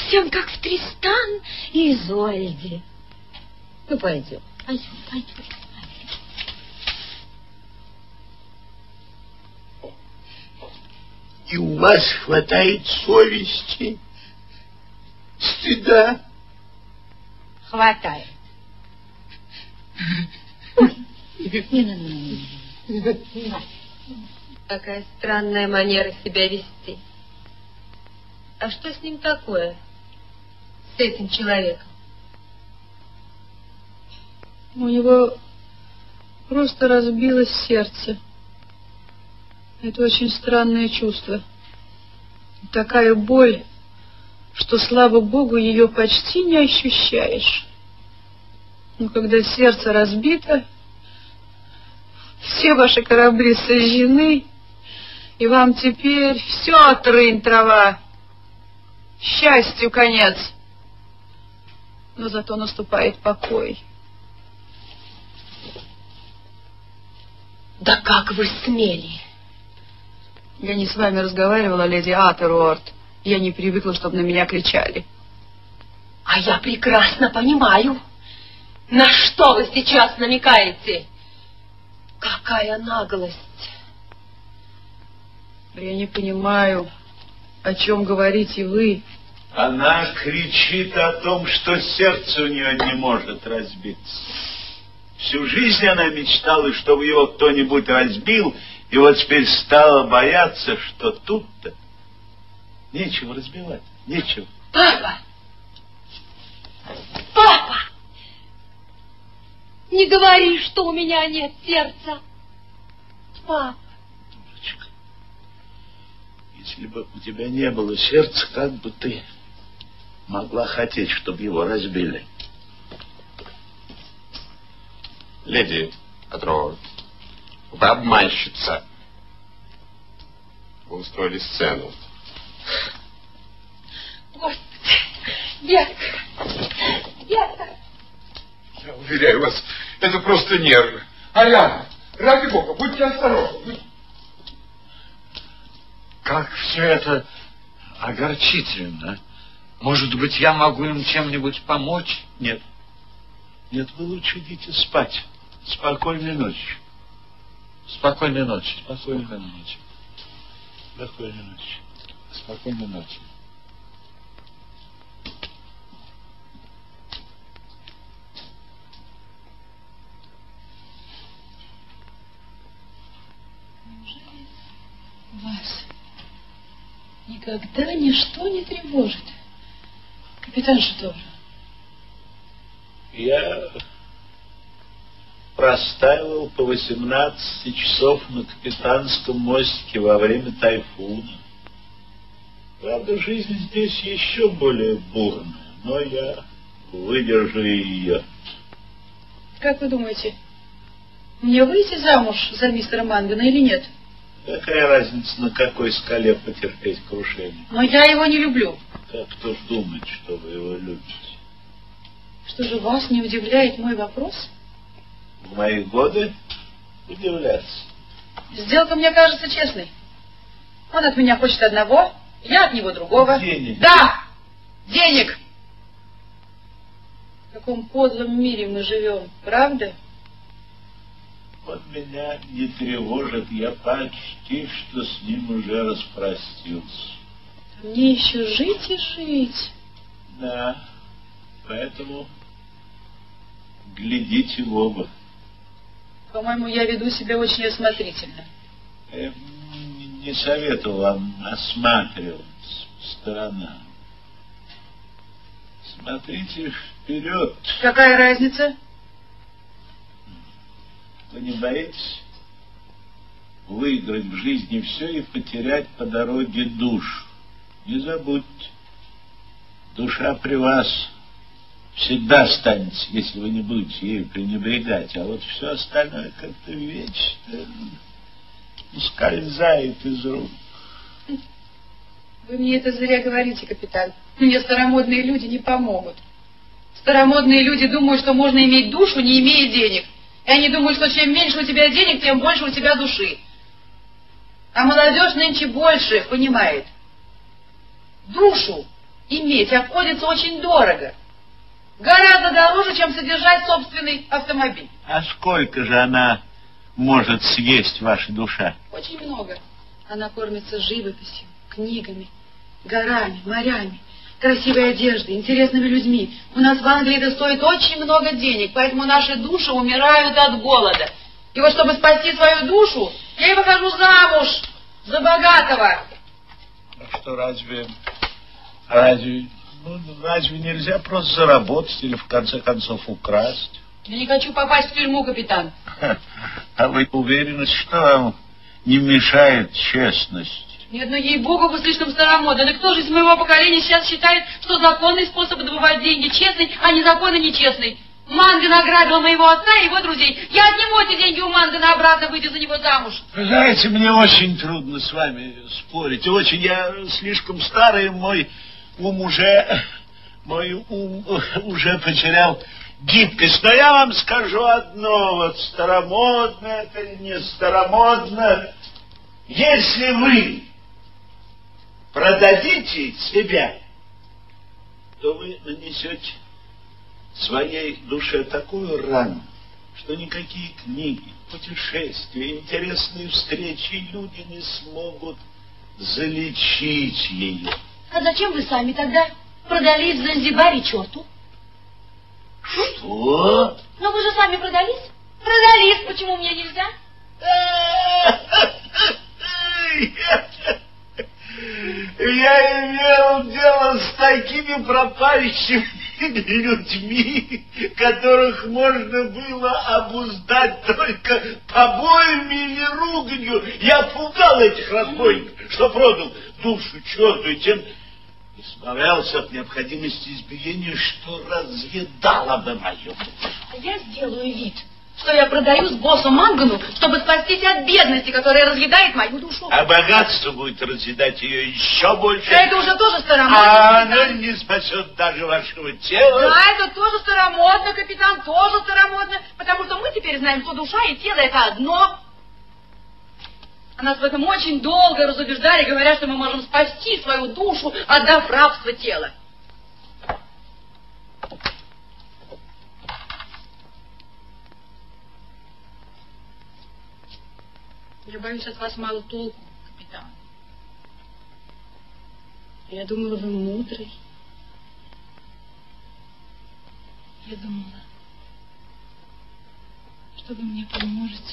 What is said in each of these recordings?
совсем как в Тристан и Изольде. Ну, пойдем. И у вас хватает совести, стыда? Хватает. Какая странная манера себя вести. А что с ним такое? С этим человеком? У него просто разбилось сердце. Это очень странное чувство. Такая боль, что, слава Богу, ее почти не ощущаешь. Но когда сердце разбито, все ваши корабли сожжены, и вам теперь все трынь трава. Счастью конец. Но зато наступает покой. Да как вы смели? Я не с вами разговаривала, леди Атеруорт. Я не привыкла, чтобы на меня кричали. А я прекрасно понимаю, на что вы сейчас намекаете. Какая наглость. Я не понимаю, о чем говорите вы. Она кричит о том, что сердце у нее не может разбиться. Всю жизнь она мечтала, чтобы его кто-нибудь разбил, и вот теперь стала бояться, что тут-то нечего разбивать, нечего. Папа! Папа! Не говори, что у меня нет сердца. Папа. Дурочка, если бы у тебя не было сердца, как бы ты могла хотеть, чтобы его разбили? Леди Атеруорт, вы обманщица. Вы устроили сцену. Господи, детка, детка. Я уверяю вас, это просто нервы. Ариана, ради бога, будьте осторожны. Как все это огорчительно. Может быть, я могу им чем-нибудь помочь? Нет. Нет, вы лучше идите спать. Спокойной ночи. Спокойной ночи. Спокойной ночи. Спокойной ночи. Спокойной ночи. Неужели вас никогда ничто не тревожит? Капитанша тоже. Я простаивал по 18 часов на капитанском мостике во время тайфуна. Правда, жизнь здесь еще более бурная, но я выдержу ее. Как вы думаете, мне выйти замуж за мистера Мангана или нет? Какая разница, на какой скале потерпеть крушение? Но я его не люблю. Так кто ж думает, что вы его любите? Что же вас не удивляет мой вопрос? В мои годы удивляться. Сделка мне кажется честной. Он от меня хочет одного, я от него другого. Денег. Да! Денег! В каком подлом мире мы живем, правда? Он меня не тревожит, я почти что с ним уже распростился. Мне еще жить и жить. Да, поэтому глядите в оба. По-моему, я веду себя очень осмотрительно. Я не советую вам осматриваться по сторонам. Смотрите вперед. Какая разница? Вы не боитесь выиграть в жизни все и потерять по дороге душу? Не забудьте, душа при вас всегда останется, если вы не будете ею пренебрегать, а вот все остальное как-то вечно ускользает из рук. Вы мне это зря говорите, капитан. Мне старомодные люди не помогут. Старомодные люди думают, что можно иметь душу, не имея денег. И они думают, что чем меньше у тебя денег, тем больше у тебя души. А молодежь нынче больше понимает. Душу иметь обходится очень дорого. Гораздо дороже, чем содержать собственный автомобиль. А сколько же она может съесть, ваша душа? Очень много. Она кормится живописью, книгами, горами, морями, красивой одеждой, интересными людьми. У нас в Англии это стоит очень много денег, поэтому наши души умирают от голода. И вот чтобы спасти свою душу, я и выхожу замуж за богатого. А что, разве нельзя просто заработать или в конце концов украсть? Я не хочу попасть в тюрьму, капитан. А вы уверены, что вам не мешает честность? Нет, ну ей-богу, вы слишком старомодны. Да кто же из моего поколения сейчас считает, что законный способ добывать деньги честный, а незаконно нечестный? Манган ограбил моего отца и его друзей. Я отниму эти деньги у Мангана обратно, выйдя за него замуж. Вы знаете, мне очень трудно с вами спорить. Очень я слишком старый, мой ум уже потерял гибкость. Но я вам скажу одно, вот старомодно это или не старомодно. Если вы продадите себя, то вы нанесете своей душе такую рану, что никакие книги, путешествия, интересные встречи и люди не смогут залечить ее. А зачем вы сами тогда продались в Занзибаре черту? Что? Но вы же сами продались. Продались, почему мне нельзя? Я имел дело с такими пропащими людьми, которых можно было обуздать только побоями или руганью. Я пугал этих разбойников, что продал душу черту и тем избавлялся от необходимости избиения, что разъедало бы мою. А я сделаю вид, что я продаюсь боссу Мангану, чтобы спастись от бедности, которая разъедает мою душу. А богатство будет разъедать ее еще больше. Это уже тоже старомодно. А оно не спасет даже вашего тела. Да, это тоже старомодно, капитан, тоже старомодно, потому что мы теперь знаем, что душа и тело это одно. А нас в этом очень долго разубеждали, говоря, что мы можем спасти свою душу, отдав рабство тела. Я боюсь, от вас мало толку, капитан. Я думала, вы мудрый. Я думала, что вы мне поможете.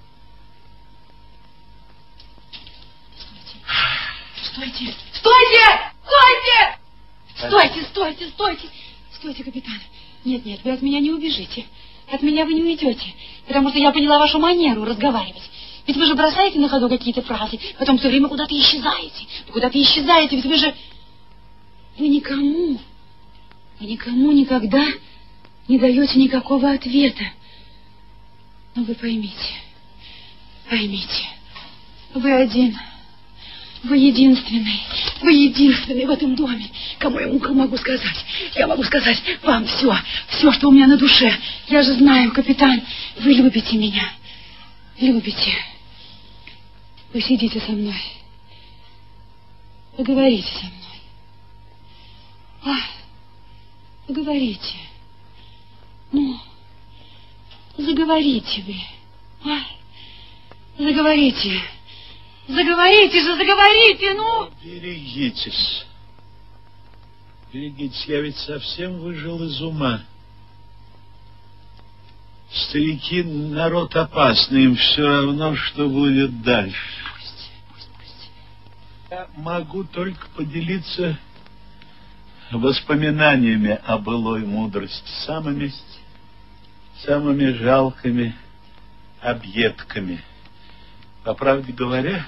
Стойте! Стойте! Стойте! Стойте, стойте, стойте! Стойте, капитан. Нет, нет, вы от меня не убежите. От меня вы не уйдете, потому что я поняла вашу манеру разговаривать. Ведь вы же бросаете на ходу какие-то фразы, потом все время куда-то исчезаете. Вы куда-то исчезаете, ведь вы же... Вы никому никогда не даете никакого ответа. Но вы поймите, вы один, вы единственный в этом доме, кому я могу сказать. Я могу сказать вам все, что у меня на душе. Я же знаю, капитан, вы любите меня, любите. Вы сидите со мной, поговорите со мной. Поговорите. Ну, заговорите вы. Заговорите. Заговорите, ну. Берегитесь. Я ведь совсем выжил из ума. Старики — народ опасный, им все равно, что будет дальше. Пусть. Я могу только поделиться воспоминаниями о былой мудрости, самыми жалкими объедками. По правде говоря,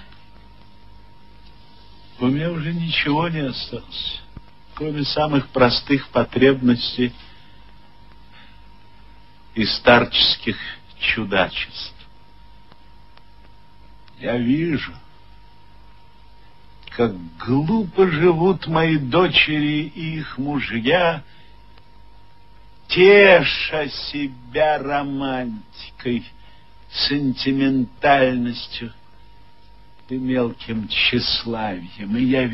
у меня уже ничего не осталось, кроме самых простых потребностей и старческих чудачеств. Я вижу, как глупо живут мои дочери и их мужья, теша себя романтикой, сентиментальностью и мелким тщеславием. И я